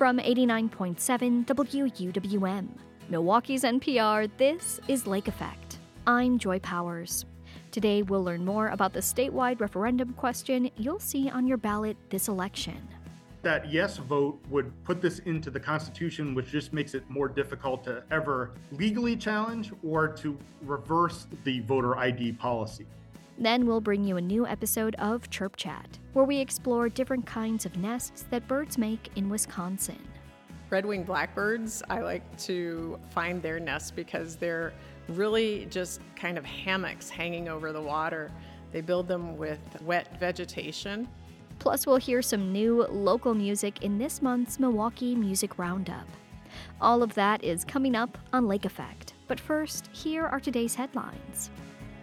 From 89.7 WUWM, Milwaukee's NPR, this is Lake Effect. I'm Joy Powers. Today we'll learn more about the statewide referendum question you'll see on your ballot this election. That yes vote would put this into the Constitution, which just makes it more difficult to ever legally challenge or to reverse the voter ID policy. Then we'll bring you a new episode of Chirp Chat, where we explore different kinds of nests that birds make in Wisconsin. Red-winged blackbirds, I like to find their nests because they're really just kind of hammocks hanging over the water. They build them with wet vegetation. Plus, we'll hear some new local music in this month's Milwaukee Music Roundup. All of that is coming up on Lake Effect. But first, here are today's headlines.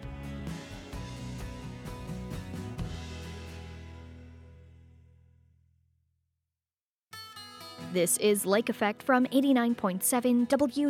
This is Lake Effect from 89.7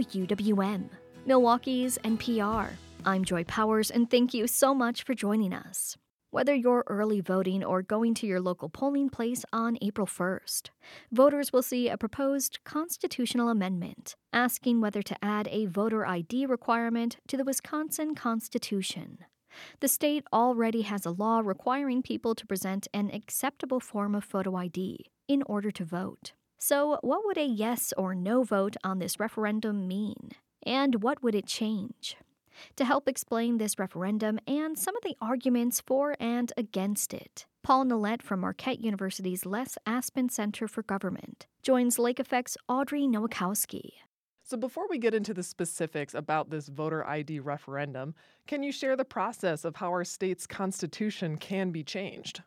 WUWM, Milwaukee's NPR. I'm Joy Powers, and thank you so much for joining us. Whether you're early voting or going to your local polling place on April 1st, voters will see a proposed constitutional amendment asking whether to add a voter ID requirement to the Wisconsin Constitution. The state already has a law requiring people to present an acceptable form of photo ID in order to vote. So, what would a yes or no vote on this referendum mean? And what would it change? To help explain this referendum and some of the arguments for and against it, Paul Nolet from Marquette University's Les Aspin Center for Government joins Lake Effect's Audrey Nowakowski. So before we get into the specifics about this voter ID referendum, can you share the process of how our state's constitution can be changed?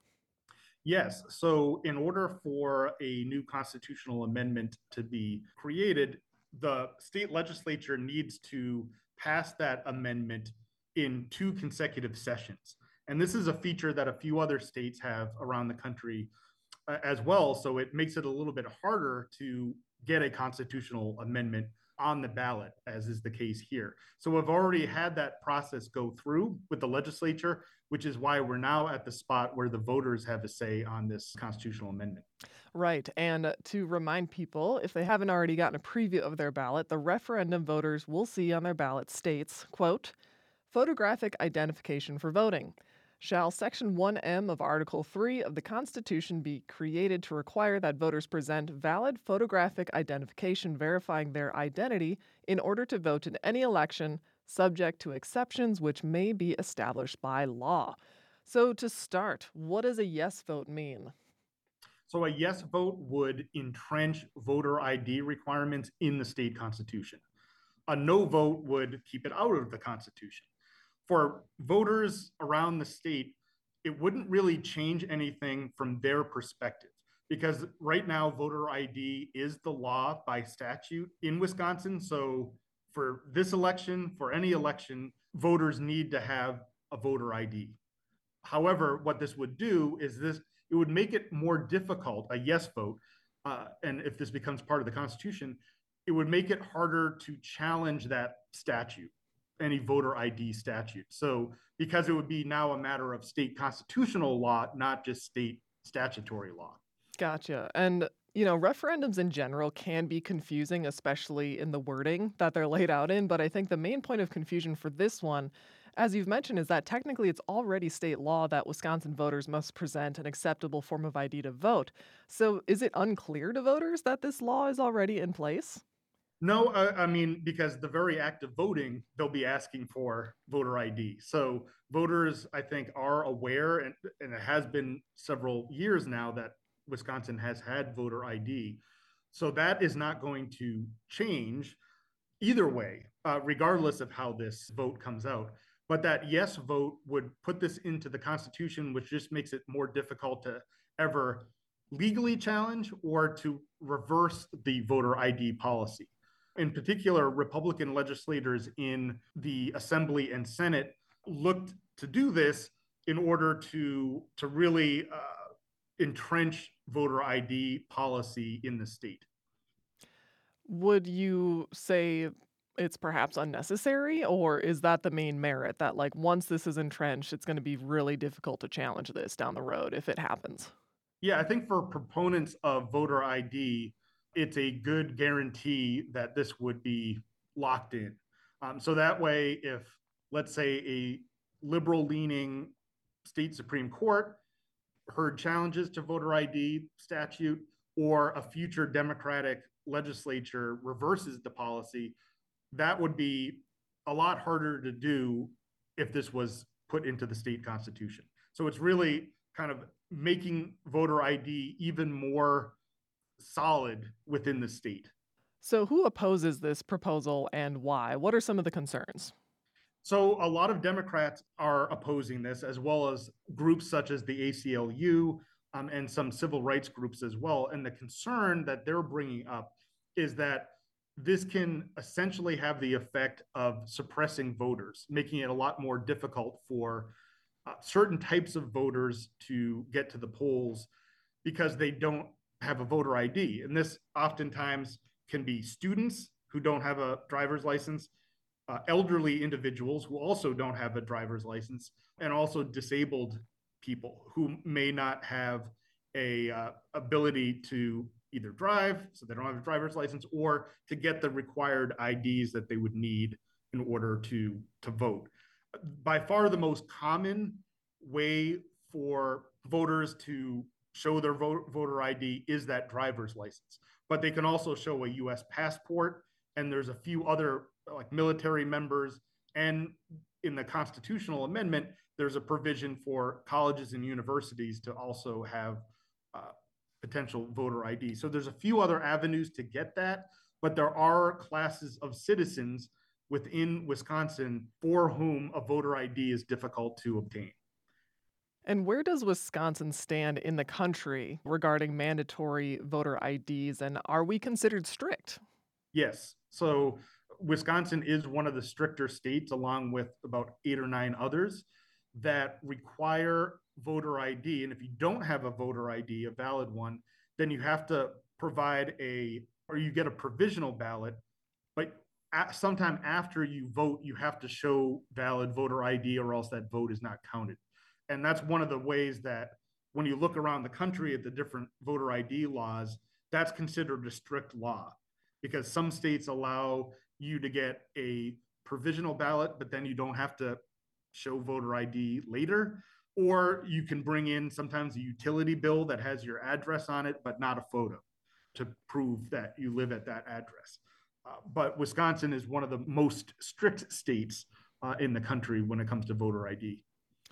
Yes. So in order for a new constitutional amendment to be created, the state legislature needs to pass that amendment in 2 consecutive sessions. And this is a feature that a few other states have around the country as well. So it makes it a little bit harder to get a constitutional amendment on the ballot, as is the case here. So we've already had that process go through with the legislature, which is why we're now at the spot where the voters have a say on this constitutional amendment. Right. And to remind people, if they haven't already gotten a preview of their ballot, the referendum voters will see on their ballot states, quote, photographic identification for voting. Shall Section 1M of Article 3 of the Constitution be created to require that voters present valid photographic identification verifying their identity in order to vote in any election, subject to exceptions which may be established by law? So to start, what does a yes vote mean? So a yes vote would entrench voter ID requirements in the state constitution. A no vote would keep it out of the Constitution. For voters around the state, it wouldn't really change anything from their perspective because right now voter ID is the law by statute in Wisconsin. So for this election, for any election, voters need to have a voter ID. However, what this would do is it would make it more difficult, a yes vote, and if this becomes part of the Constitution, it would make it harder to challenge that statute, any voter ID statute. So because it would be now a matter of state constitutional law, not just state statutory law. Gotcha. And, referendums in general can be confusing, especially in the wording that they're laid out in. But I think the main point of confusion for this one, as you've mentioned, is that technically it's already state law that Wisconsin voters must present an acceptable form of ID to vote. So is it unclear to voters that this law is already in place? No, because the very act of voting, they'll be asking for voter ID. So voters, I think, are aware, and it has been several years now that Wisconsin has had voter ID. So that is not going to change either way, regardless of how this vote comes out. But that yes vote would put this into the Constitution, which just makes it more difficult to ever legally challenge or to reverse the voter ID policy. In particular, Republican legislators in the Assembly and Senate looked to do this in order to really entrench voter ID policy in the state. Would you say it's perhaps unnecessary, or is that the main merit, that once this is entrenched, it's going to be really difficult to challenge this down the road if it happens? Yeah, I think for proponents of voter ID, it's a good guarantee that this would be locked in. So that way, if, let's say, a liberal-leaning state Supreme Court heard challenges to voter ID statute, or a future Democratic legislature reverses the policy, that would be a lot harder to do if this was put into the state constitution. So it's really kind of making voter ID even more solid within the state. So, who opposes this proposal and why? What are some of the concerns? So a lot of Democrats are opposing this, as well as groups such as the ACLU and some civil rights groups as well. And the concern that they're bringing up is that this can essentially have the effect of suppressing voters, making it a lot more difficult for certain types of voters to get to the polls because they don't have a voter ID. And this oftentimes can be students who don't have a driver's license, elderly individuals who also don't have a driver's license, and also disabled people who may not have a ability to either drive, so they don't have a driver's license, or to get the required IDs that they would need in order to vote. By far the most common way for voters to show their voter ID is that driver's license, but they can also show a US passport, and there's a few other like military members, and in the constitutional amendment, there's a provision for colleges and universities to also have potential voter ID. So there's a few other avenues to get that, but there are classes of citizens within Wisconsin for whom a voter ID is difficult to obtain. And where does Wisconsin stand in the country regarding mandatory voter IDs, and are we considered strict? Yes. So Wisconsin is one of the stricter states, along with about 8 or 9 others, that require voter ID. And if you don't have a voter ID, a valid one, then you have to provide or you get a provisional ballot, but sometime after you vote, you have to show valid voter ID, or else that vote is not counted. And that's one of the ways that when you look around the country at the different voter ID laws, that's considered a strict law, because some states allow you to get a provisional ballot, but then you don't have to show voter ID later. Or you can bring in sometimes a utility bill that has your address on it, but not a photo, to prove that you live at that address. But Wisconsin is one of the most strict states in the country when it comes to voter ID.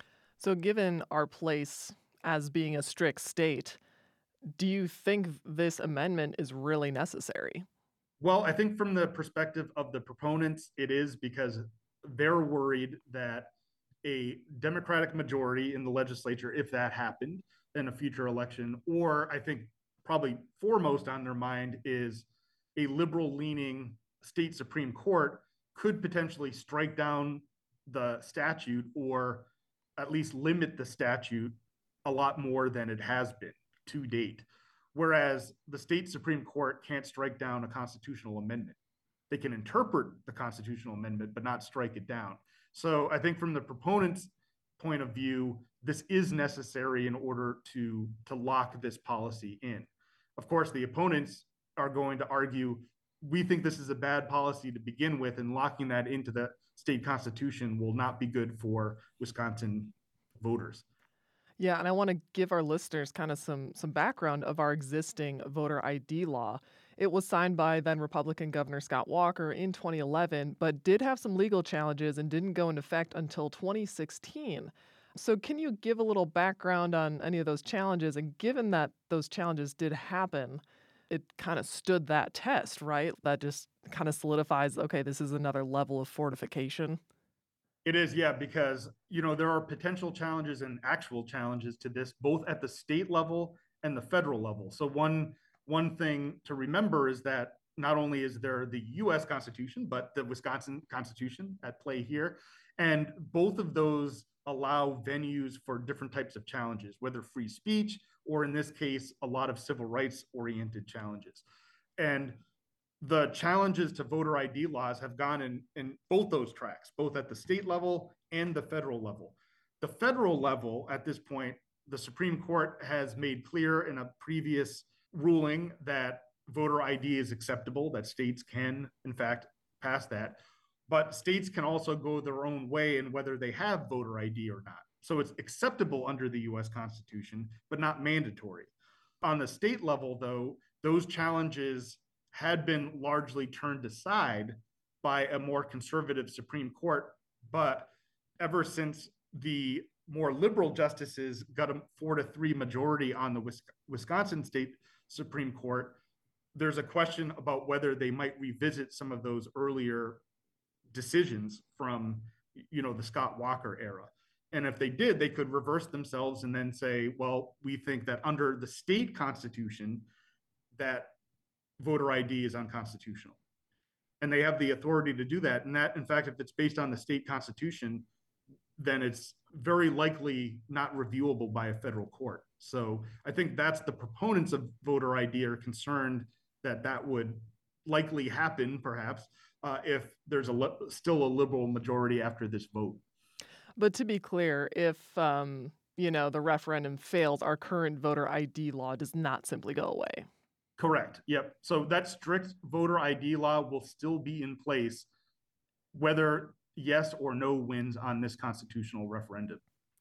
So given our place as being a strict state, do you think this amendment is really necessary? Well, I think from the perspective of the proponents, it is, because they're worried that a Democratic majority in the legislature, if that happened in a future election, or I think probably foremost on their mind is a liberal-leaning state Supreme Court could potentially strike down the statute, or at least limit the statute a lot more than it has been to date. Whereas the state Supreme Court can't strike down a constitutional amendment. They can interpret the constitutional amendment, but not strike it down. So I think from the proponents' point of view, this is necessary in order to lock this policy in. Of course, the opponents are going to argue, we think this is a bad policy to begin with, and locking that into the state constitution will not be good for Wisconsin voters. Yeah, and I want to give our listeners kind of some background of our existing voter ID law. It was signed by then Republican Governor Scott Walker in 2011, but did have some legal challenges and didn't go into effect until 2016. So can you give a little background on any of those challenges? And given that those challenges did happen, it kind of stood that test, right? That just kind of solidifies, okay, this is another level of fortification. It is, yeah, because, there are potential challenges and actual challenges to this, both at the state level and the federal level. So one thing to remember is that not only is there the US Constitution, but the Wisconsin Constitution at play here. And both of those allow venues for different types of challenges, whether free speech, or in this case, a lot of civil rights oriented challenges. And the challenges to voter ID laws have gone in both those tracks, both at the state level and the federal level. The federal level, at this point, the Supreme Court has made clear in a previous ruling that voter ID is acceptable, that states can, in fact, pass that. But states can also go their own way in whether they have voter ID or not. So it's acceptable under the US Constitution, but not mandatory. On the state level, though, those challenges had been largely turned aside by a more conservative Supreme Court. But ever since the more liberal justices got a 4-3 majority on the Wisconsin State Supreme Court, there's a question about whether they might revisit some of those earlier decisions from, the Scott Walker era. And if they did, they could reverse themselves and then say, well, we think that under the state constitution, that voter ID is unconstitutional. And they have the authority to do that. And that, in fact, if it's based on the state constitution, then it's very likely not reviewable by a federal court. So I think that's the proponents of voter ID are concerned that that would likely happen, perhaps, if there's still a liberal majority after this vote. But to be clear, if the referendum fails, our current voter ID law does not simply go away. Correct. Yep. So that strict voter ID law will still be in place whether yes or no wins on this constitutional referendum.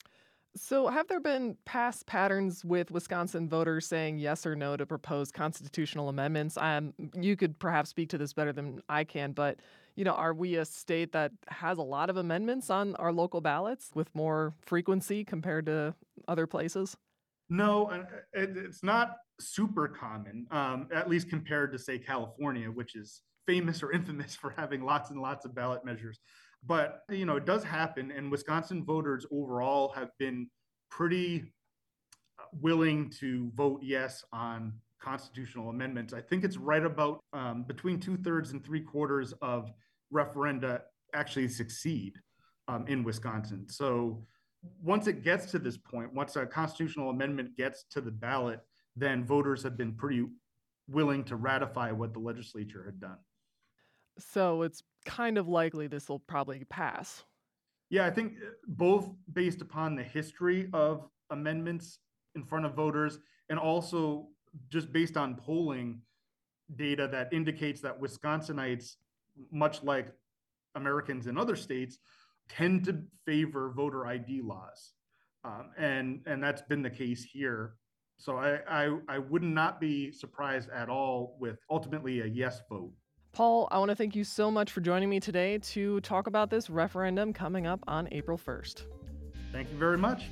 So have there been past patterns with Wisconsin voters saying yes or no to proposed constitutional amendments? You could perhaps speak to this better than I can, but are we a state that has a lot of amendments on our local ballots with more frequency compared to other places? No, it's not super common, at least compared to, say, California, which is famous or infamous for having lots and lots of ballot measures. But, it does happen, and Wisconsin voters overall have been pretty willing to vote yes on constitutional amendments. I think it's right about between 2/3 and 3/4 of referenda actually succeed in Wisconsin. So once it gets to this point, once a constitutional amendment gets to the ballot, then voters have been pretty willing to ratify what the legislature had done. So it's kind of likely this will probably pass. Yeah, I think both based upon the history of amendments in front of voters and also just based on polling data that indicates that Wisconsinites, much like Americans in other states, tend to favor voter ID laws. And that's been the case here. So I would not be surprised at all with ultimately a yes vote. Paul, I want to thank you so much for joining me today to talk about this referendum coming up on April 1st. Thank you very much.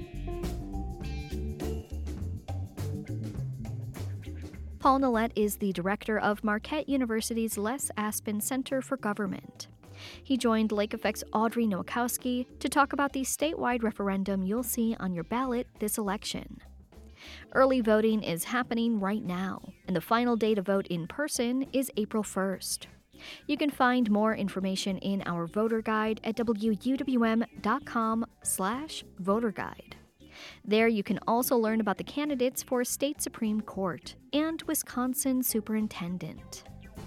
Paul Nolet is the director of Marquette University's Les Aspin Center for Government. He joined Lake Effect's Audrey Nowakowski to talk about the statewide referendum you'll see on your ballot this election. Early voting is happening right now, and the final day to vote in person is April 1st. You can find more information in our voter guide at wuwm.com/voterguide. There you can also learn about the candidates for State Supreme Court and Wisconsin Superintendent.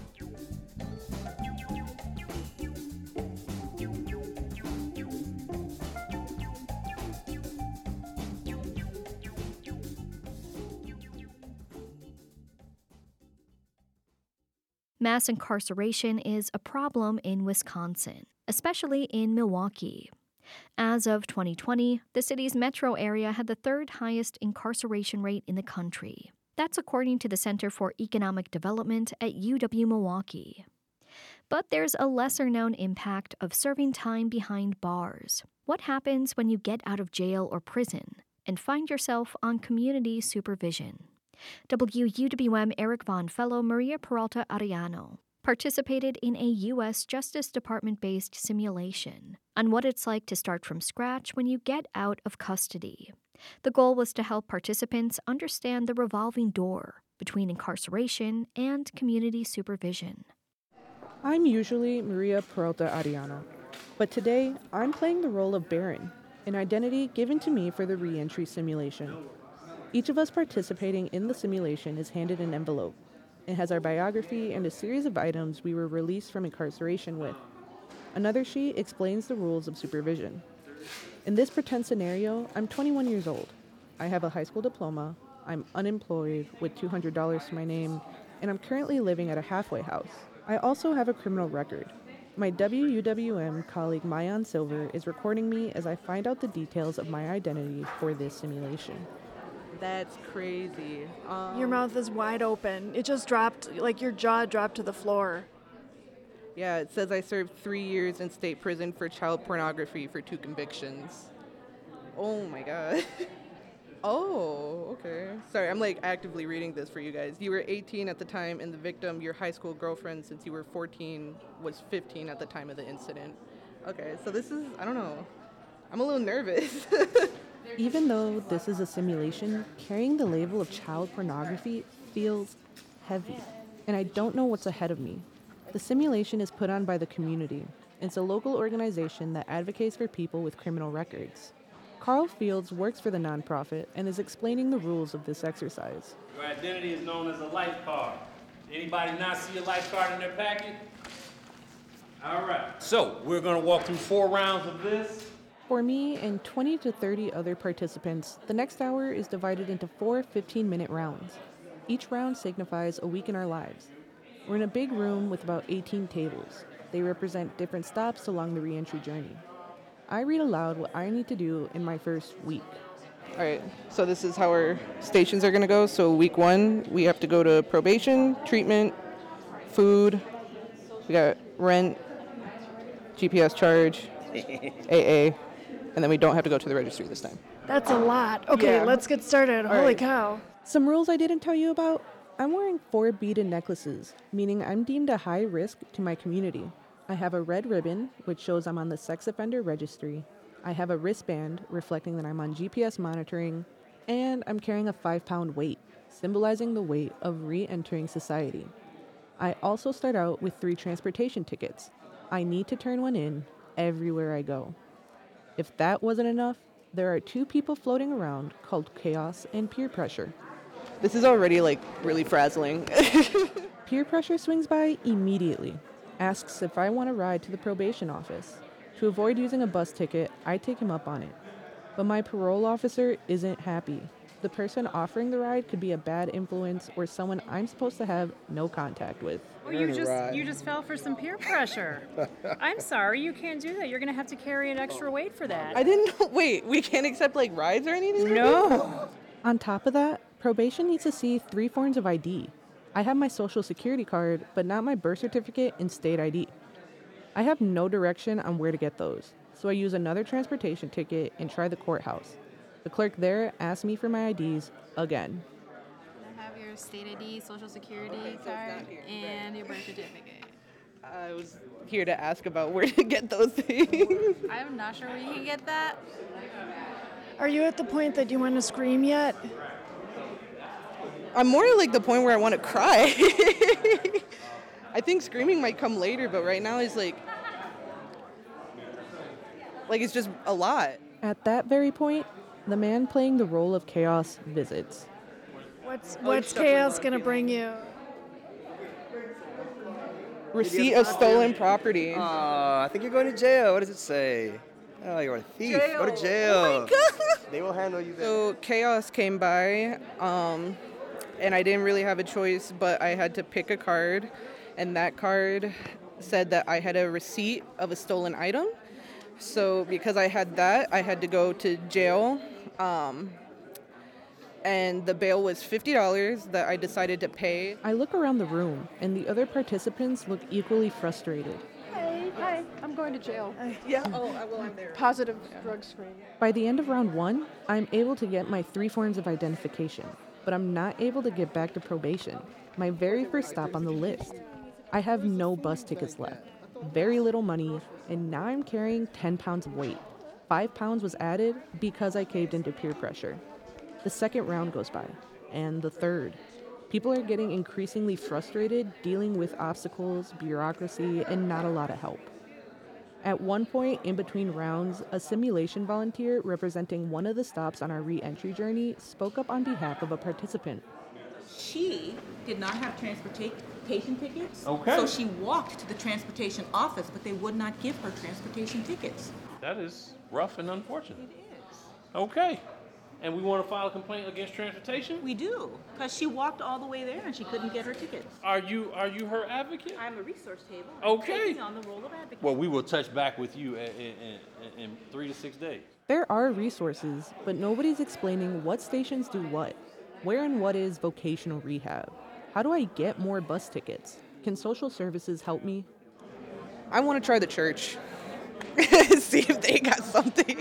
Mass incarceration is a problem in Wisconsin, especially in Milwaukee. As of 2020, the city's metro area had the third highest incarceration rate in the country. That's according to the Center for Economic Development at UW-Milwaukee. But there's a lesser-known impact of serving time behind bars. What happens when you get out of jail or prison and find yourself on community supervision? WUWM Eric Vaughn Fellow Maria Peralta Arellano participated in a U.S. Justice Department-based simulation on what it's like to start from scratch when you get out of custody. The goal was to help participants understand the revolving door between incarceration and community supervision. I'm usually Maria Peralta Arellano, but today I'm playing the role of Baron, an identity given to me for the re-entry simulation. Each of us participating in the simulation is handed an envelope. It has our biography and a series of items we were released from incarceration with. Another sheet explains the rules of supervision. In this pretend scenario, I'm 21 years old. I have a high school diploma, I'm unemployed with $200 to my name, and I'm currently living at a halfway house. I also have a criminal record. My WUWM colleague Mayan Silver is recording me as I find out the details of my identity for this simulation. That's crazy. Your mouth is wide open. It just dropped, like your jaw dropped to the floor. Yeah, it says I served 3 years in state prison for child pornography for 2 convictions. Oh my god. Oh, okay. Sorry, I'm like actively reading this for you guys. You were 18 at the time, and the victim, your high school girlfriend since you were 14, was 15 at the time of the incident. Okay, so this is, I don't know. I'm a little nervous. Even though this is a simulation, carrying the label of child pornography feels heavy, and I don't know what's ahead of me. The simulation is put on by the community. It's a local organization that advocates for people with criminal records. Carl Fields works for the nonprofit and is explaining the rules of this exercise. Your identity is known as a life card. Anybody not see a life card in their packet? All right. So we're going to walk through 4 rounds of this. For me and 20 to 30 other participants, the next hour is divided into 4 15-minute rounds. Each round signifies a week in our lives. We're in a big room with about 18 tables. They represent different stops along the re-entry journey. I read aloud what I need to do in my first week. All right, so this is how our stations are going to go. So week 1, we have to go to probation, treatment, food, we got rent, GPS charge, AA, and then we don't have to go to the registry this time. That's a lot. Okay, Yeah. let's get started. Holy right. cow. Some rules I didn't tell you about. I'm wearing 4 beaded necklaces, meaning I'm deemed a high risk to my community. I have a red ribbon, which shows I'm on the sex offender registry. I have a wristband, reflecting that I'm on GPS monitoring. And I'm carrying a 5-pound weight, symbolizing the weight of re-entering society. I also start out with 3 transportation tickets. I need to turn one in everywhere I go. If that wasn't enough, there are 2 people floating around called chaos and peer pressure. This is already like really frazzling. Peer pressure swings by immediately, asks if I want to ride to the probation office. To avoid using a bus ticket, I take him up on it. But my parole officer isn't happy. The person offering the ride could be a bad influence or someone I'm supposed to have no contact with. Well, you just fell for some peer pressure. I'm sorry, you can't do that. You're going to have to carry an extra weight for that. I didn't know. Wait, we can't accept like rides or anything? No. On top of that, probation needs to see 3 forms of ID. I have my social security card, but not my birth certificate and state ID. I have no direction on where to get those, so I use another transportation ticket and try the courthouse. The clerk there asks me for my IDs again. I have your state ID, social security card, and your birth certificate. I was here to ask about where to get those things. I'm not sure where you can get that. Are you at the point that you want to scream yet? I'm more like the point where I want to cry. I think screaming might come later, but right now it's like it's just a lot. At that very point, the man playing the role of chaos visits. What's chaos gonna bring you? Receipt of stolen property. I think you're going to jail. What does it say? Oh, you're a thief. Jail. Go to jail. Oh my God. They will handle you there. So chaos came by, and I didn't really have a choice, but I had to pick a card, and that card said that I had a receipt of a stolen item. So because I had that, I had to go to jail, and the bail was $50 that I decided to pay. I look around the room, and the other participants look equally frustrated. Hi, I'm going to jail. I'm there. Positive drug screen. By the end of round 1, I'm able to get my 3 forms of identification, but I'm not able to get back to probation, my very first stop on the list. I have no bus tickets left, very little money, and now I'm carrying 10 pounds of weight. 5 pounds was added because I caved into peer pressure. The second round goes by, and the third. People are getting increasingly frustrated dealing with obstacles, bureaucracy, and not a lot of help. At one point in between rounds, a simulation volunteer representing one of the stops on our re-entry journey spoke up on behalf of a participant. She did not have transportation tickets, Okay. so she walked to the transportation office, but they would not give her transportation tickets. That is rough and unfortunate. It is. Okay. and we want to file a complaint against transportation? We do, because she walked all the way there and she couldn't get her tickets. Are you her advocate? I'm a resource table. Okay. Taking on the role of advocate. Well, we will touch back with you in 3 to 6 days. There are resources, but nobody's explaining what stations do what. Where and what is vocational rehab? How do I get more bus tickets? Can social services help me? I want to try the church. See if they got something.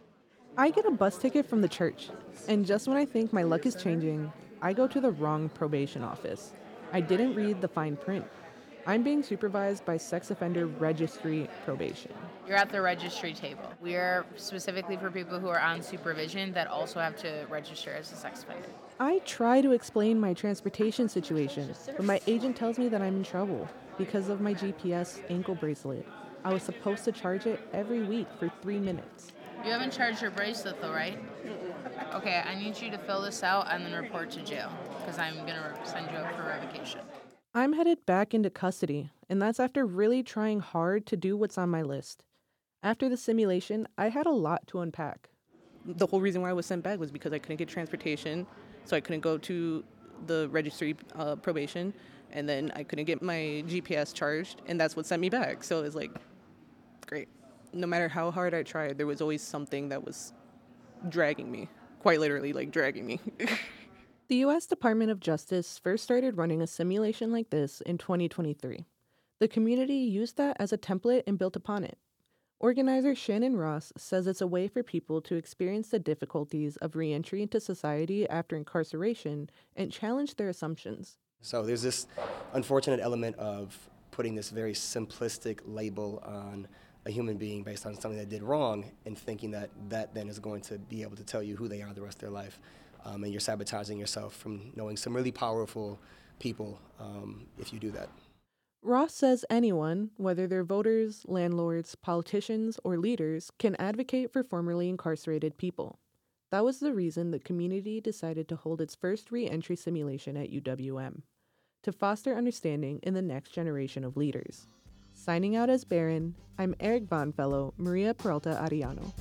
I get a bus ticket from the church, and just when I think my luck is changing, I go to the wrong probation office. I didn't read the fine print. I'm being supervised by sex offender registry probation. You're at the registry table. We are specifically for people who are on supervision that also have to register as a sex offender. I try to explain my transportation situation, but my agent tells me that I'm in trouble because of my GPS ankle bracelet. I was supposed to charge it every week for 3 minutes. You haven't charged your bracelet though, right? Okay, I need you to fill this out and then report to jail because I'm going to send you up for revocation. I'm headed back into custody, and that's after really trying hard to do what's on my list. After the simulation, I had a lot to unpack. The whole reason why I was sent back was because I couldn't get transportation, so I couldn't go to the registry probation, and then I couldn't get my GPS charged, and that's what sent me back. So it was like, great. No matter how hard I tried, there was always something that was dragging me, quite literally, like dragging me. The U.S. Department of Justice first started running a simulation like this in 2023. The community used that as a template and built upon it. Organizer Shannon Ross says it's a way for people to experience the difficulties of reentry into society after incarceration and challenge their assumptions. So there's this unfortunate element of putting this very simplistic label on a human being based on something that did wrong and thinking that that then is going to be able to tell you who they are the rest of their life. And you're sabotaging yourself from knowing some really powerful people if you do that. Ross says anyone, whether they're voters, landlords, politicians, or leaders, can advocate for formerly incarcerated people. That was the reason the community decided to hold its first re-entry simulation at UWM, to foster understanding in the next generation of leaders. Signing out as Barron, I'm Eric Bond Fellow, Maria Peralta Ariano.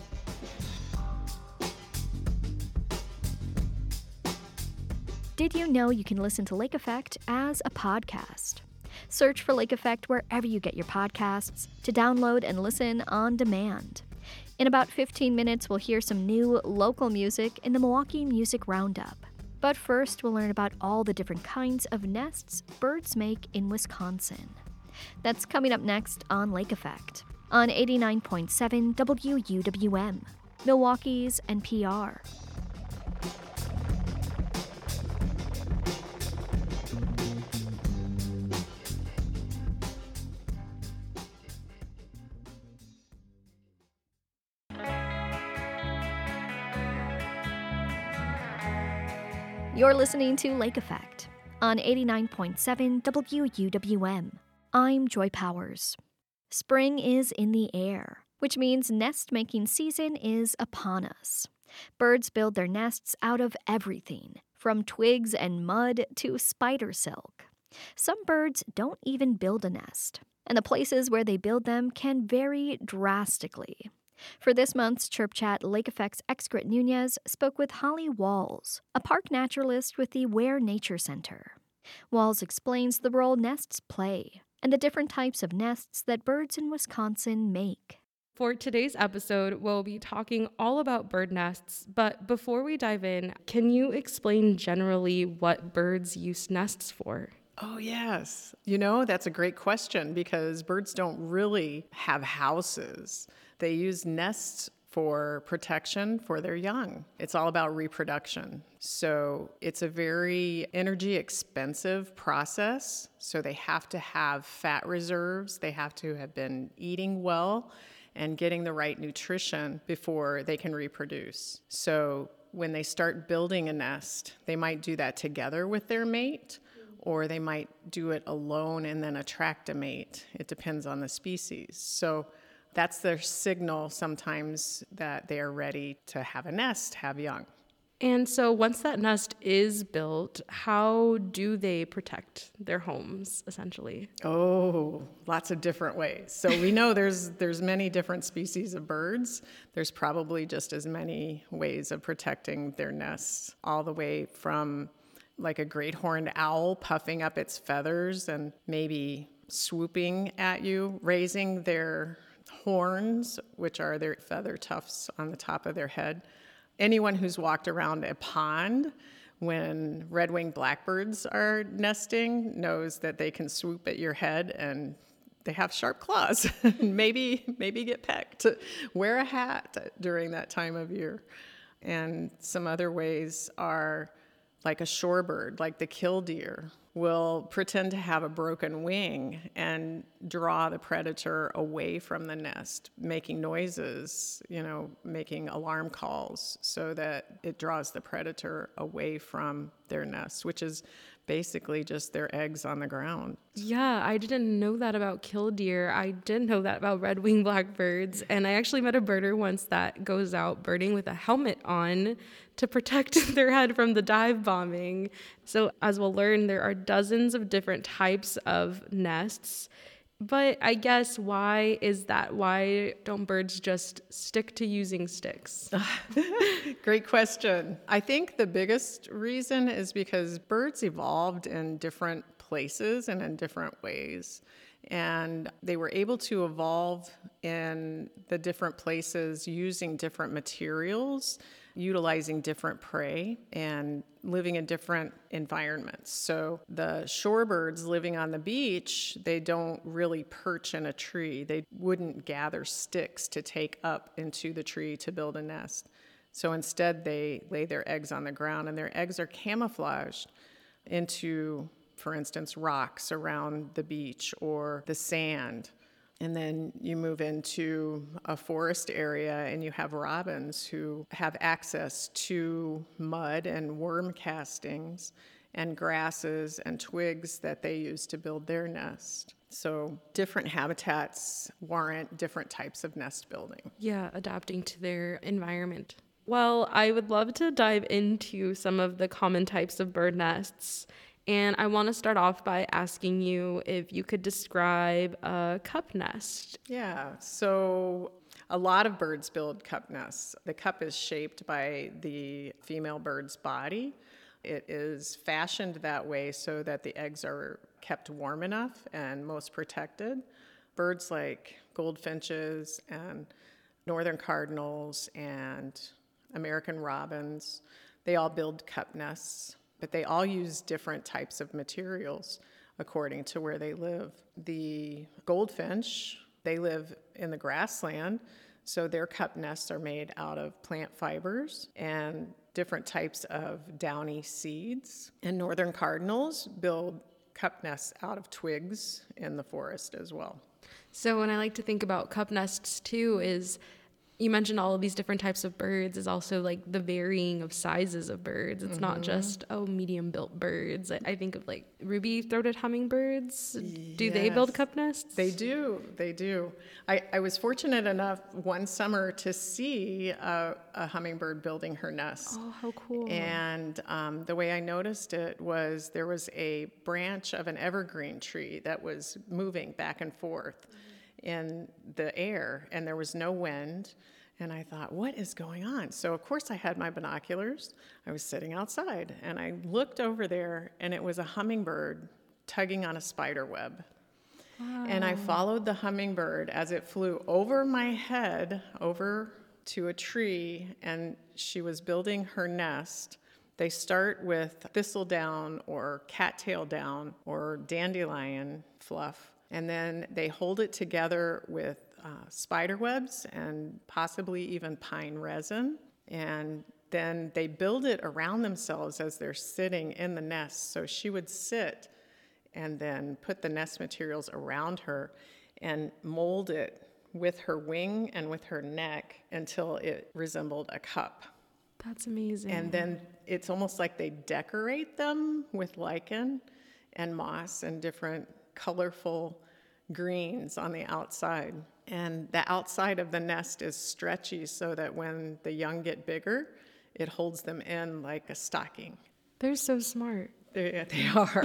Did you know you can listen to Lake Effect as a podcast? Search for Lake Effect wherever you get your podcasts to download and listen on demand. In about 15 minutes, we'll hear some new local music in the Milwaukee Music Roundup. But first, we'll learn about all the different kinds of nests birds make in Wisconsin. That's coming up next on Lake Effect on 89.7 WUWM, Milwaukee's NPR. You're listening to Lake Effect on 89.7 WUWM. I'm Joy Powers. Spring is in the air, which means nest-making season is upon us. Birds build their nests out of everything, from twigs and mud to spider silk. Some birds don't even build a nest, and the places where they build them can vary drastically. For this month's Chirp Chat, Lake Effect's Excret Nunez spoke with Holly Walls, a park naturalist with the Ware Nature Center. Walls explains the role nests play and the different types of nests that birds in Wisconsin make. For today's episode, we'll be talking all about bird nests, but before we dive in, can you explain generally what birds use nests for? Oh, yes. You know, that's a great question because birds don't really have houses. They use nests for protection for their young. It's all about reproduction. So it's a very energy expensive process. So they have to have fat reserves. They have to have been eating well and getting the right nutrition before they can reproduce. So when they start building a nest, they might do that together with their mate, or they might do it alone and then attract a mate. It depends on the species. So that's their signal sometimes that they are ready to have a nest, have young. And so once that nest is built, how do they protect their homes, essentially? Oh, lots of different ways. So we know there's many different species of birds. There's probably just as many ways of protecting their nests, all the way from like a great horned owl puffing up its feathers and maybe swooping at you, raising their horns, which are their feather tufts on the top of their head. Anyone who's walked around a pond when red-winged blackbirds are nesting knows that they can swoop at your head and they have sharp claws. maybe get pecked. Wear a hat during that time of year. And some other ways are like a shorebird, like the killdeer, will pretend to have a broken wing and draw the predator away from the nest, making noises, making alarm calls so that it draws the predator away from their nest, which is basically just their eggs on the ground. Yeah, I didn't know that about killdeer. I did know that about red-winged blackbirds. And I actually met a birder once that goes out birding with a helmet on to protect their head from the dive bombing. So as we'll learn, there are dozens of different types of nests. But I guess why is that? Why don't birds just stick to using sticks? Great question. I think the biggest reason is because birds evolved in different places and in different ways. And they were able to evolve in the different places using different materials, utilizing different prey, and living in different environments. So the shorebirds living on the beach, they don't really perch in a tree. They wouldn't gather sticks to take up into the tree to build a nest. So instead, they lay their eggs on the ground, and their eggs are camouflaged into, for instance, rocks around the beach or the sand. And then you move into a forest area and you have robins who have access to mud and worm castings and grasses and twigs that they use to build their nest. So different habitats warrant different types of nest building. Yeah, adapting to their environment. Well, I would love to dive into some of the common types of bird nests. And I want to start off by asking you if you could describe a cup nest. Yeah, so a lot of birds build cup nests. The cup is shaped by the female bird's body. It is fashioned that way so that the eggs are kept warm enough and most protected. Birds like goldfinches and northern cardinals and American robins, they all build cup nests. But they all use different types of materials according to where they live. The goldfinch, they live in the grassland, so their cup nests are made out of plant fibers and different types of downy seeds. And northern cardinals build cup nests out of twigs in the forest as well. So when I like to think about cup nests too is, you mentioned all of these different types of birds is also like the varying of sizes of birds. It's not just, medium built birds. I think of like ruby-throated hummingbirds. Do they build cup nests? They do. I was fortunate enough one summer to see a hummingbird building her nest. Oh, how cool. And the way I noticed it was there was a branch of an evergreen tree that was moving back and forth in the air, and there was no wind. And I thought, what is going on? So of course I had my binoculars. I was sitting outside and I looked over there and it was a hummingbird tugging on a spider web. Wow. And I followed the hummingbird as it flew over my head, over to a tree, and she was building her nest. They start with thistledown or cattail down or dandelion fluff, and then they hold it together with spider webs and possibly even pine resin. And then they build it around themselves as they're sitting in the nest. So she would sit and then put the nest materials around her and mold it with her wing and with her neck until it resembled a cup. That's amazing. And then it's almost like they decorate them with lichen and moss and different colorful greens on the outside. And the outside of the nest is stretchy so that when the young get bigger, it holds them in like a stocking. They're so smart. They are.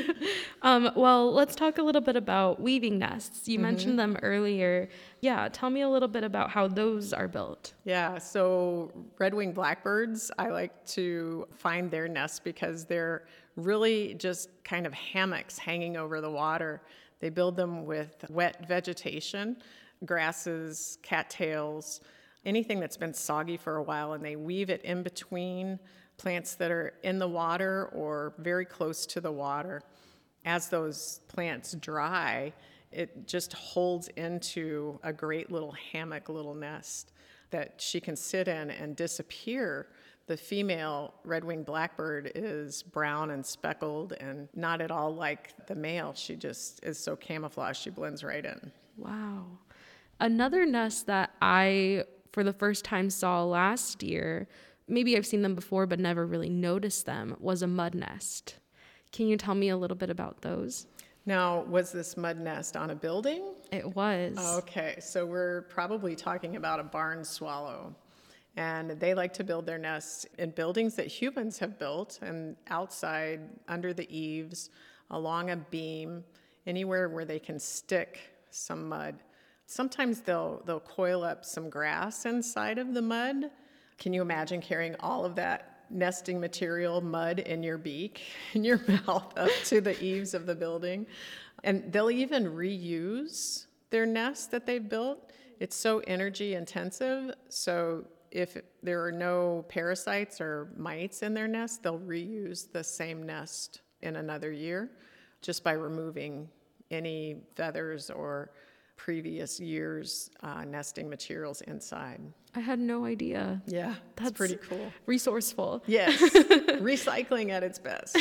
Well, let's talk a little bit about weaving nests. You mentioned them earlier. Yeah, tell me a little bit about how those are built. Yeah, so red-winged blackbirds, I like to find their nests because they're really just kind of hammocks hanging over the water. They build them with wet vegetation, grasses, cattails, anything that's been soggy for a while, and they weave it in between plants that are in the water or very close to the water. As those plants dry, it just holds into a great little hammock, little nest that she can sit in and disappear. The female red-winged blackbird is brown and speckled and not at all like the male. She just is so camouflaged, she blends right in. Wow. Another nest that I, for the first time, saw last year, maybe I've seen them before but never really noticed them, was a mud nest. Can you tell me a little bit about those? Now, was this mud nest on a building? It was. Okay, so we're probably talking about a barn swallow. And they like to build their nests in buildings that humans have built, and outside, under the eaves, along a beam, anywhere where they can stick some mud. Sometimes they'll coil up some grass inside of the mud. Can you imagine carrying all of that nesting material, mud, in your beak, in your mouth, up to the eaves of the building? And they'll even reuse their nest that they've built. It's so energy intensive, so if there are no parasites or mites in their nest, they'll reuse the same nest in another year just by removing any feathers or previous year's nesting materials inside. I had no idea. Yeah, that's pretty cool. Resourceful. Yes, recycling at its best.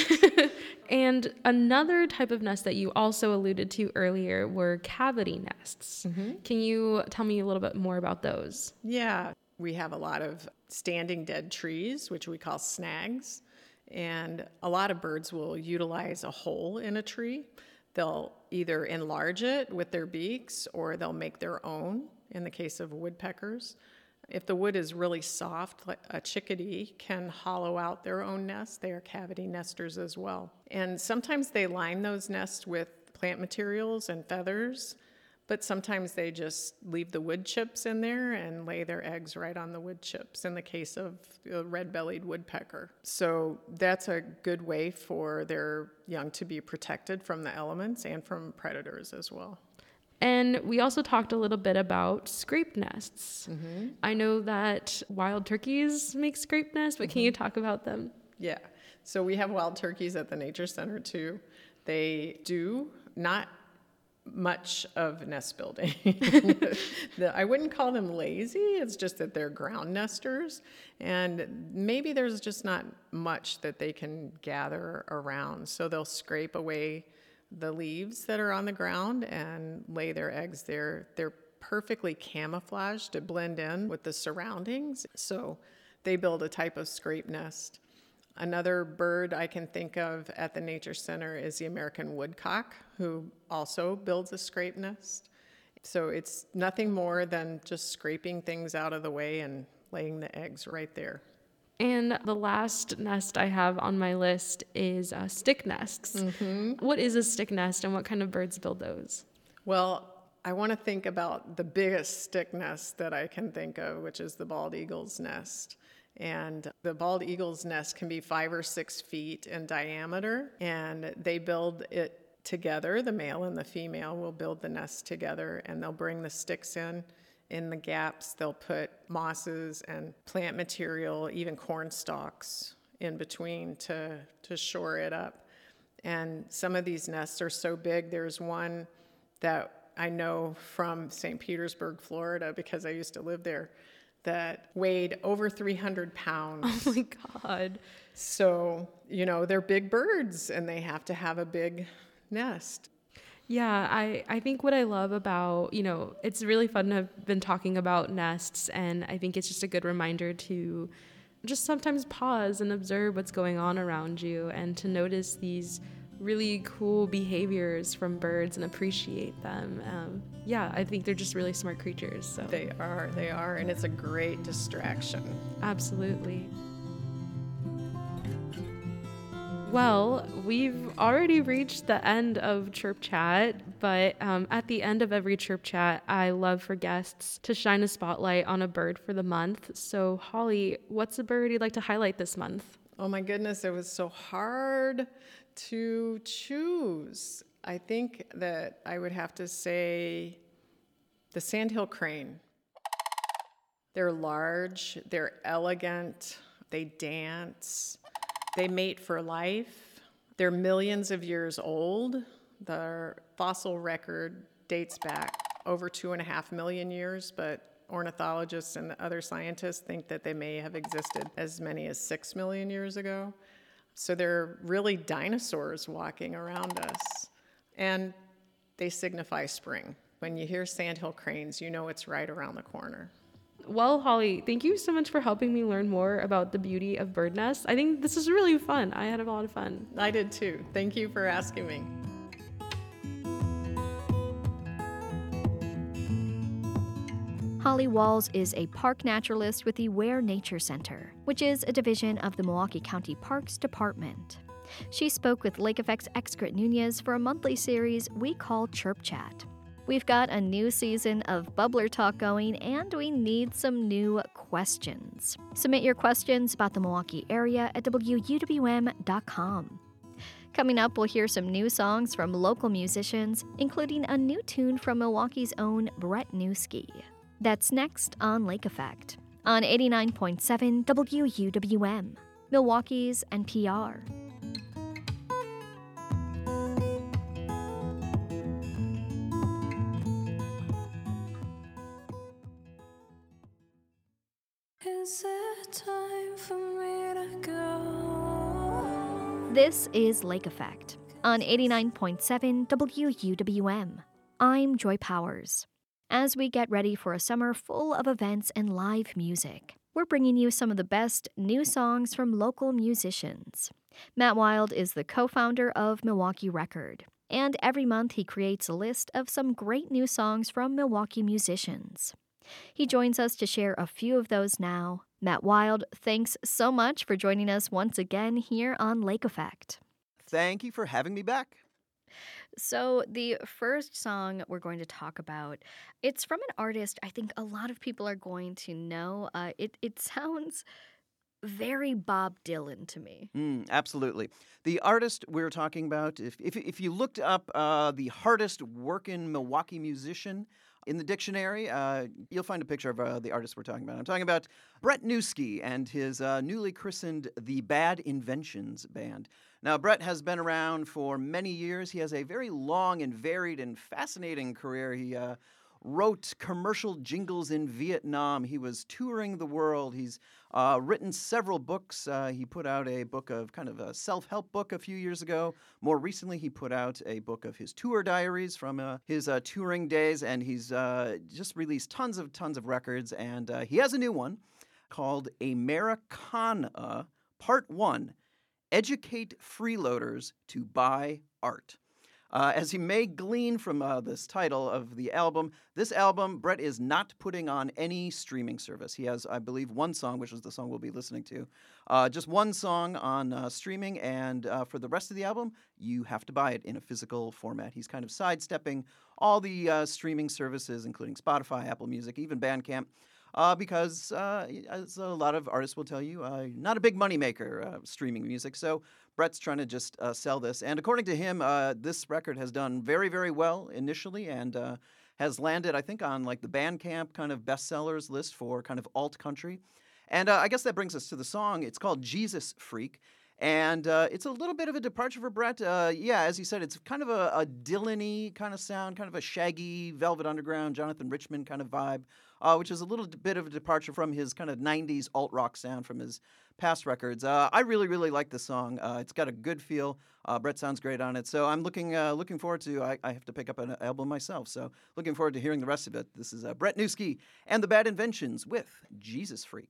And another type of nest that you also alluded to earlier were cavity nests. Can you tell me a little bit more about those? Yeah, we have a lot of standing dead trees, which we call snags, and a lot of birds will utilize a hole in a tree. They'll either enlarge it with their beaks or they'll make their own, in the case of woodpeckers. If the wood is really soft, like a chickadee can hollow out their own nest. They are cavity nesters as well. And sometimes they line those nests with plant materials and feathers, but sometimes they just leave the wood chips in there and lay their eggs right on the wood chips, in the case of the red-bellied woodpecker. So that's a good way for their young to be protected from the elements and from predators as well. And we also talked a little bit about scrape nests. I know that wild turkeys make scrape nests, but can you talk about them? Yeah. So we have wild turkeys at the Nature Center too. They do not much of nest building. I wouldn't call them lazy, it's just that they're ground nesters, and maybe there's just not much that they can gather around. So they'll scrape away the leaves that are on the ground and lay their eggs there. They're perfectly camouflaged to blend in with the surroundings, so they build a type of scrape nest. Another bird I can think of at the Nature Center is the American woodcock, who also builds a scrape nest. So it's nothing more than just scraping things out of the way and laying the eggs right there. And the last nest I have on my list is stick nests. What is a stick nest and what kind of birds build those? Well, I want to think about the biggest stick nest that I can think of, which is the bald eagle's nest. And the bald eagle's nest can be 5 or 6 feet in diameter, and they build it together. The male and the female will build the nest together, and they'll bring the sticks in the gaps. They'll put mosses and plant material, even corn stalks in between to shore it up. And some of these nests are so big. There's one that I know from St. Petersburg, Florida, because I used to live there, that weighed over 300 pounds. Oh my God. So, they're big birds and they have to have a big nest. Yeah, I think what I love about, it's really fun to have been talking about nests, and I think it's just a good reminder to just sometimes pause and observe what's going on around you and to notice these really cool behaviors from birds and appreciate them. I think they're just really smart creatures. So. They are, and it's a great distraction. Absolutely. Well, we've already reached the end of Chirp Chat, but at the end of every Chirp Chat, I love for guests to shine a spotlight on a bird for the month. So, Holly, what's a bird you'd like to highlight this month? Oh my goodness, it was so hard to choose. I think that I would have to say the sandhill crane. They're large, they're elegant, they dance, they mate for life. They're millions of years old. Their fossil record dates back over 2.5 million years, but ornithologists and other scientists think that they may have existed as many as 6 million years ago. So they're really dinosaurs walking around us. And they signify spring. When you hear sandhill cranes, you know it's right around the corner. Well, Holly, thank you so much for helping me learn more about the beauty of bird nests. I think this is really fun. I had a lot of fun. I did too. Thank you for asking me. Holly Walls is a park naturalist with the Ware Nature Center, which is a division of the Milwaukee County Parks Department. She spoke with Lake Effect's Excret Nunez for a monthly series we call Chirp Chat. We've got a new season of Bubbler Talk going, and we need some new questions. Submit your questions about the Milwaukee area at WUWM.com. Coming up, we'll hear some new songs from local musicians, including a new tune from Milwaukee's own Brett Newski. That's next on Lake Effect, on 89.7 WUWM, Milwaukee's NPR. Is it time for me to go? This is Lake Effect, on 89.7 WUWM. I'm Joy Powers. As we get ready for a summer full of events and live music, we're bringing you some of the best new songs from local musicians. Matt Wild is the co-founder of Milwaukee Record, and every month he creates a list of some great new songs from Milwaukee musicians. He joins us to share a few of those now. Matt Wild, thanks so much for joining us once again here on Lake Effect. Thank you for having me back. So the first song we're going to talk about, it's from an artist I think a lot of people are going to know. It sounds very Bob Dylan to me. Absolutely. The artist we're talking about, if you looked up the hardest working Milwaukee musician in the dictionary, you'll find a picture of the artist we're talking about. I'm talking about Brett Newski and his newly christened The Bad Inventions Band. Now, Brett has been around for many years. He has a very long and varied and fascinating career. He wrote commercial jingles in Vietnam. He was touring the world. He's written several books. He put out a book of kind of a self-help book a few years ago. More recently, he put out a book of his tour diaries from his touring days, and he's just released tons of records. And he has a new one called Americana Part 1, Educate Freeloaders to Buy Art. As you may glean from this title of the album, this album, Brett is not putting on any streaming service. He has, I believe, one song, which is the song we'll be listening to. Just one song on streaming, and for the rest of the album, you have to buy it in a physical format. He's kind of sidestepping all the streaming services, including Spotify, Apple Music, even Bandcamp, because, as a lot of artists will tell you, not a big moneymaker, streaming music. So Brett's trying to just sell this. And according to him, this record has done very, very well initially and has landed, I think, on like the Bandcamp kind of bestsellers list for kind of alt country. And I guess that brings us to the song. It's called Jesus Freak. And it's a little bit of a departure for Brett. Yeah, as you said, it's kind of a Dylan-y kind of sound, kind of a Shaggy, Velvet Underground, Jonathan Richman kind of vibe, which is a little bit of a departure from his kind of 90s alt-rock sound from his past records. I really, really like this song. It's got a good feel. Brett sounds great on it. So I'm looking forward to, I have to pick up an album myself, so looking forward to hearing the rest of it. This is Brett Newski and the Bad Inventions with Jesus Freak.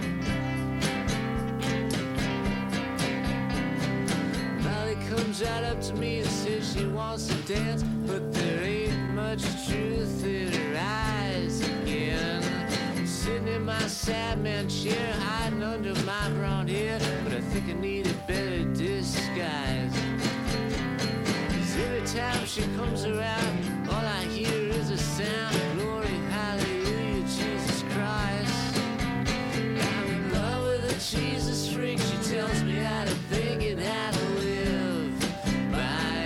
Out up to me and says she wants to dance, but there ain't much truth in her eyes again. I'm sitting in my sad man chair, hiding under my brown hair, but I think I need a better disguise. 'Cause every time she comes around, all I hear is a sound of glory, hallelujah, Jesus Christ. I'm in love with a Jesus freak, she tells me how to think and how to live my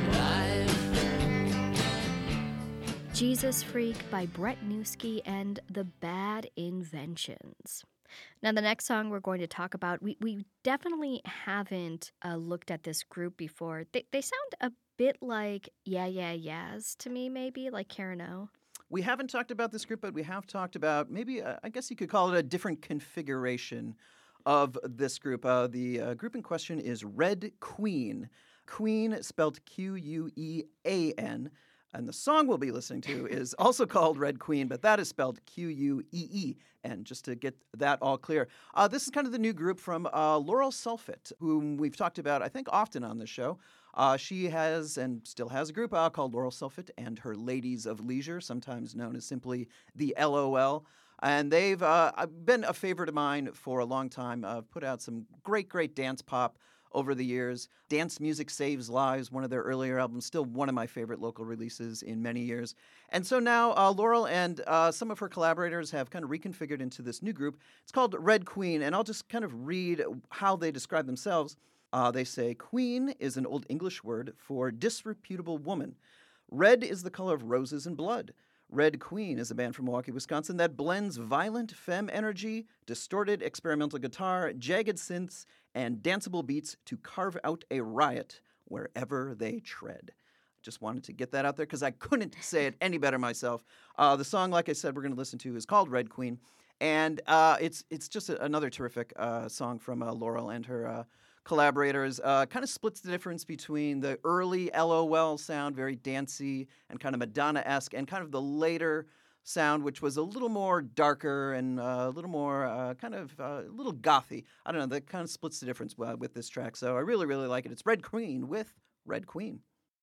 life. Jesus Freak by Brett Newski and The Bad Inventions. Now, the next song we're going to talk about, we definitely haven't looked at this group before. They sound a bit like Yeah Yeah Yeahs to me, maybe, like Karen O. We haven't talked about this group, but we have talked about maybe, I guess you could call it a different configuration of this group. The group in question is Red Queen. Queen spelled Quean. And the song we'll be listening to is also called Red Queen, but that is spelled Queen, just to get that all clear. This is kind of the new group from Laurel Sulfit, whom we've talked about, I think, often on the show. She has and still has a group called Laurel Sulfit and her Ladies of Leisure, sometimes known as simply the LOL. And they've been a favorite of mine for a long time. I've put out some great, great dance pop over the years. Dance Music Saves Lives, one of their earlier albums, still one of my favorite local releases in many years. And so now Laurel and some of her collaborators have kind of reconfigured into this new group. It's called Red Queen, and I'll just kind of read how they describe themselves. They say, Queen is an Old English word for disreputable woman. Red is the color of roses and blood. Red Queen is a band from Milwaukee, Wisconsin that blends violent femme energy, distorted experimental guitar, jagged synths, and danceable beats to carve out a riot wherever they tread. Just wanted to get that out there because I couldn't say it any better myself. The song, like I said, we're going to listen to is called Red Queen, and it's just another terrific song from Laurel and her collaborators. Kind of splits the difference between the early LOL sound, very dancey and kind of Madonna-esque, and kind of the later sound, which was a little more darker and a little more a little gothy. I don't know, that kind of splits the difference with this track. So I really, really like it. It's Red Queen with Red Queen.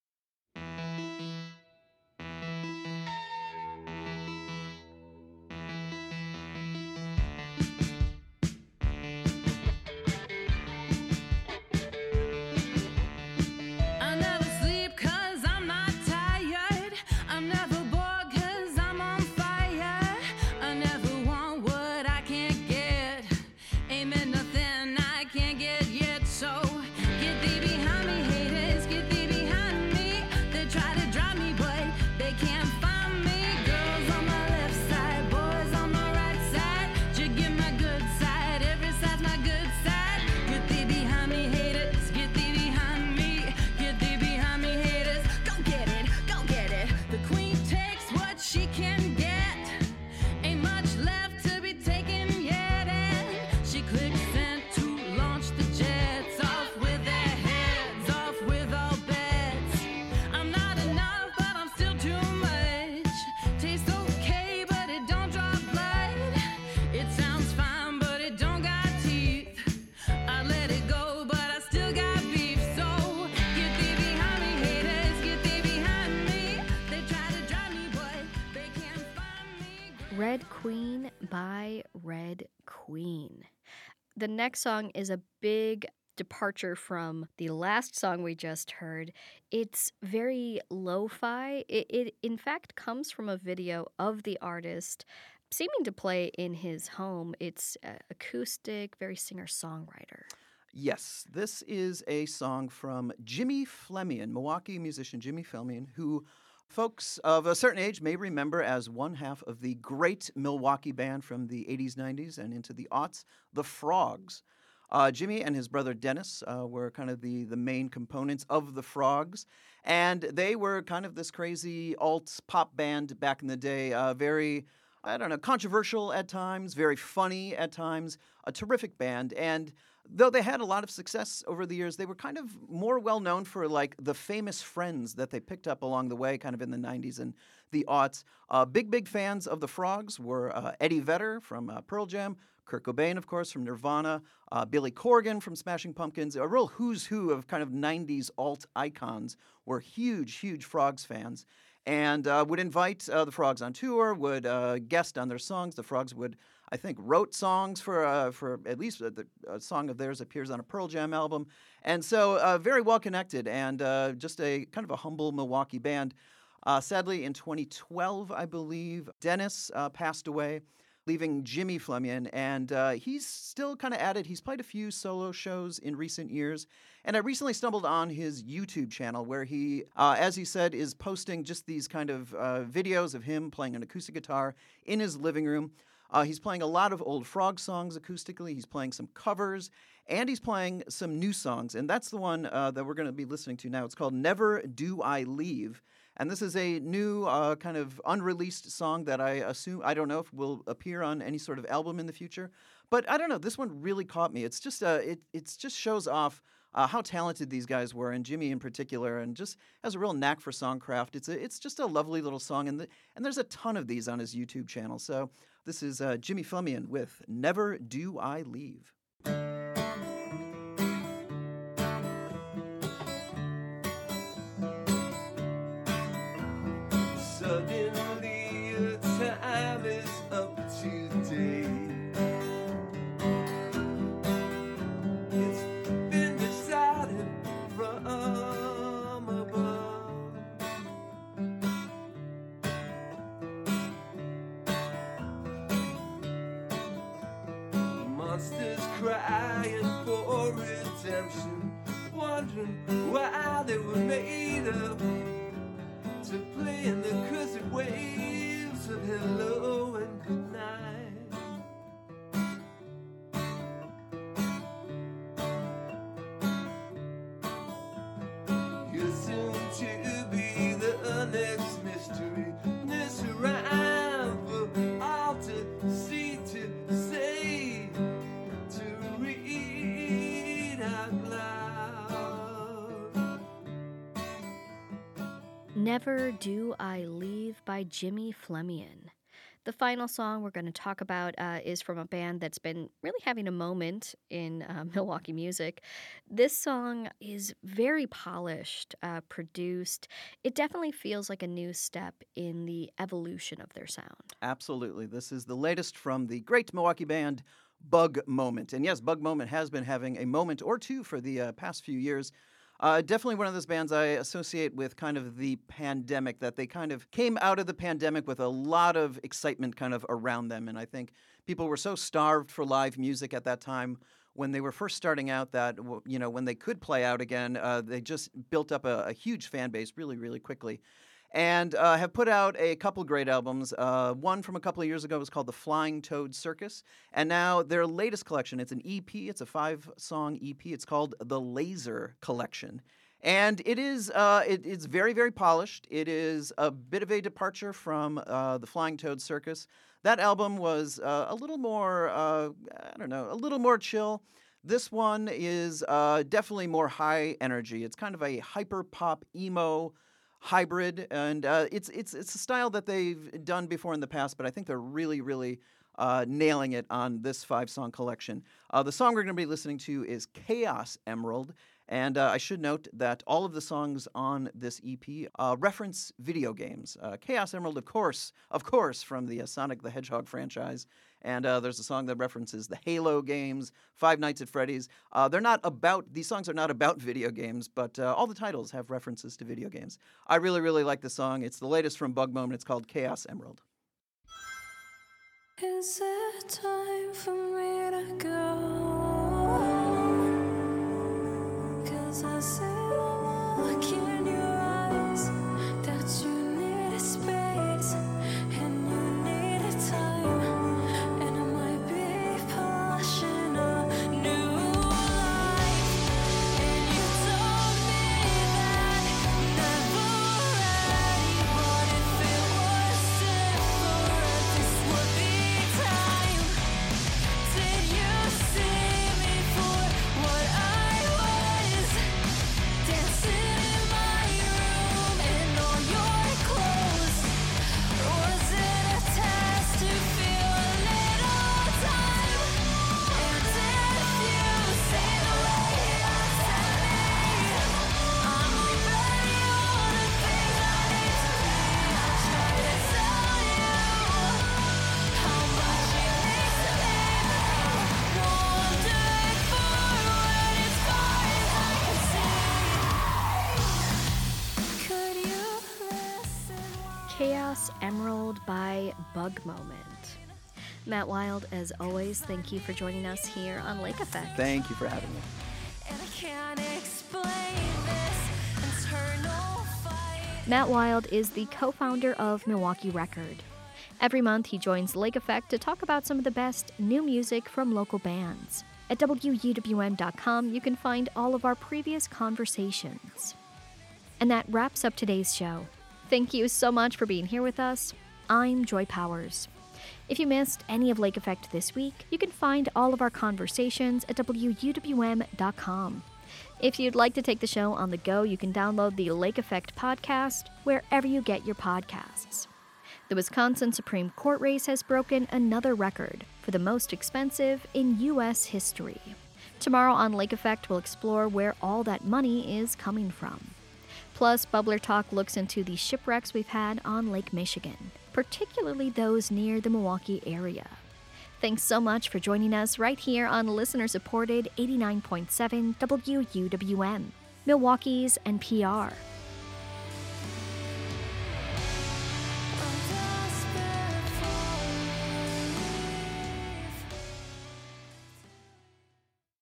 Red Queen by Red Queen. The next song is a big departure from the last song we just heard. It's very lo-fi. It in fact comes from a video of the artist seeming to play in his home. It's acoustic, very singer-songwriter. Yes, this is a song from Jimmy Flemian, Milwaukee musician Jimmy Flemian, who folks of a certain age may remember as one half of the great Milwaukee band from the 80s, 90s, and into the aughts, The Frogs. Jimmy and his brother Dennis were kind of the main components of The Frogs, and they were kind of this crazy alt pop band back in the day, very, I don't know, controversial at times, very funny at times, a terrific band. And though they had a lot of success over the years, they were kind of more well-known for, like, the famous friends that they picked up along the way, kind of in the 90s and the aughts. Big fans of The Frogs were Eddie Vedder from Pearl Jam, Kurt Cobain, of course, from Nirvana, Billy Corgan from Smashing Pumpkins, a real who's who of kind of 90s alt icons were huge, huge Frogs fans, and would invite the Frogs on tour, would guest on their songs. The Frogs would, I think, wrote songs for at least a song of theirs appears on a Pearl Jam album, and so very well connected and just a kind of a humble Milwaukee band. Sadly, in 2012, I believe, Dennis passed away, leaving Jimmy Fleming, and he's still kind of at it. He's played a few solo shows in recent years, and I recently stumbled on his YouTube channel where he, as he said, is posting just these kind of videos of him playing an acoustic guitar in his living room. He's playing a lot of old Frog songs acoustically. He's playing some covers, and he's playing some new songs, and that's the one that we're going to be listening to now. It's called Never Do I Leave. And this is a new kind of unreleased song that I assume, I don't know if will appear on any sort of album in the future. But I don't know, this one really caught me. It's just it just shows off how talented these guys were, and Jimmy in particular, and just has a real knack for songcraft. It's just a lovely little song, and there's a ton of these on his YouTube channel. So this is Jimmy Fleming with Never Do I Leave. Suddenly your time is up today. It's been decided from above. Monsters crying for redemption, wondering why they were made of, to play in the cursed waves of hello and good night. You're soon to be the next mystery, this rhyme for all to see, to say, to read out loud. Never Do I Leave by Jimmy Fleming. The final song we're going to talk about is from a band that's been really having a moment in Milwaukee music. This song is very polished, produced. It definitely feels like a new step in the evolution of their sound. Absolutely. This is the latest from the great Milwaukee band Bug Moment. And yes, Bug Moment has been having a moment or two for the past few years. Definitely one of those bands I associate with kind of the pandemic, that they kind of came out of the pandemic with a lot of excitement kind of around them. And I think people were so starved for live music at that time when they were first starting out that, you know, when they could play out again, they just built up a huge fan base really, really quickly. And have put out a couple great albums. One from a couple of years ago was called The Flying Toad Circus. And now their latest collection, it's an EP. It's a 5-song EP. It's called The Laser Collection. And it is it's very, very polished. It is a bit of a departure from The Flying Toad Circus. That album was a little more, a little more chill. This one is definitely more high energy. It's kind of a hyper pop emo hybrid, and it's a style that they've done before in the past, but I think they're really, really nailing it on this 5-song collection. The song we're going to be listening to is Chaos Emerald, and I should note that all of the songs on this EP reference video games. Chaos Emerald, of course, from the Sonic the Hedgehog franchise. And there's a song that references the Halo games, Five Nights at Freddy's. These songs are not about video games, but all the titles have references to video games. I really, really like the song. It's the latest from Bug Moment. It's called Chaos Emerald. Is it time for me to go? 'Cause I see the look in your eyes that you need a space and you need a time, and I might be pushing a new life. And you told me that never ready, but if it was separate, this would be time. Did you see me for what I was? Dancing in my room in all your fueled by Bug Moment. Matt Wild, as always, thank you for joining us here on Lake Effect. Thank you for having me. And I can't explain this internal fight. Matt Wild is the co-founder of Milwaukee Record. Every month, he joins Lake Effect to talk about some of the best new music from local bands. At WUWM.com, you can find all of our previous conversations. And that wraps up today's show. Thank you so much for being here with us. I'm Joy Powers. If you missed any of Lake Effect this week, you can find all of our conversations at WUWM.com. If you'd like to take the show on the go, you can download the Lake Effect podcast wherever you get your podcasts. The Wisconsin Supreme Court race has broken another record for the most expensive in U.S. history. Tomorrow on Lake Effect, we'll explore where all that money is coming from. Plus, Bubbler Talk looks into the shipwrecks we've had on Lake Michigan, particularly those near the Milwaukee area. Thanks so much for joining us right here on listener-supported 89.7 WUWM, Milwaukee's NPR.